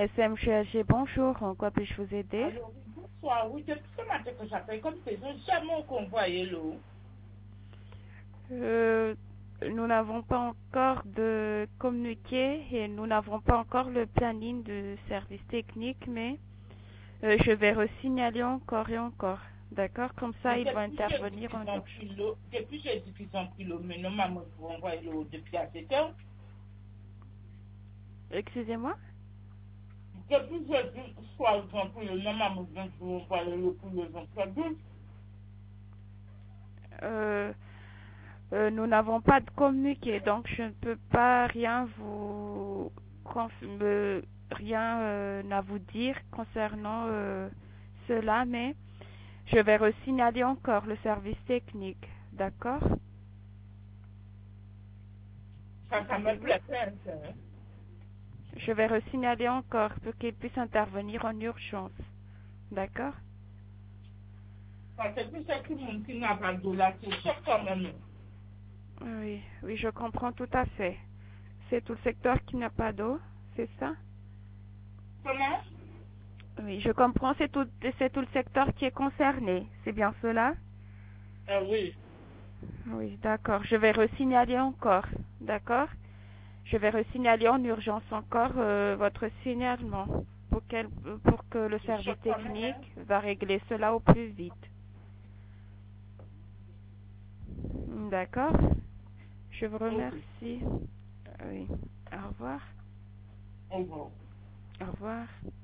SMCHG, bonjour. En quoi puis-je vous aider? Alors, bonsoir. Oui, depuis ce matin que j'appelle, comme c'est jamais convoyé l'eau. Euh, Nous n'avons pas encore de communiqué et nous n'avons pas encore le planning de service technique, mais je vais re-signaler encore et encore. D'accord? Comme ça, Mais il va depuis jeudi intervenir en qu'ils ont urgence. pris l'eau, depuis jeudi qu'ils ont pris l'eau, mais normalement, ils vont envoyer l'eau depuis à 7 heures. Excusez-moi? Depuis jeudi soir, ils ont pris l'eau, normalement, ils vont envoyer l'eau pour les emplois douces. Euh, Nous n'avons pas de communiqué, donc je ne peux pas rien vous rien à vous dire concernant cela, mais je vais resignaler encore le service technique, d'accord? Ça me Avez-vous? plaît, ça, hein. Je vais resignaler encore pour qu'il puisse intervenir en urgence, d'accord? Parce que puis c'est tout le monde qui n'a pas d'eau là, c'est cher quand même. Oui, oui, je comprends tout à fait. C'est tout le secteur qui n'a pas d'eau, c'est ça? Comment? Oui, je comprends, c'est tout le secteur qui est concerné, c'est bien cela? Ah oui. Oui, d'accord. Je vais resignaler encore, d'accord? Je vais resignaler en urgence encore votre signalement pour que le C'est service cher quand même, hein. technique va régler cela au plus vite. D'accord? Je vous Ok. remercie. Oui. Au revoir. Au revoir. Au revoir.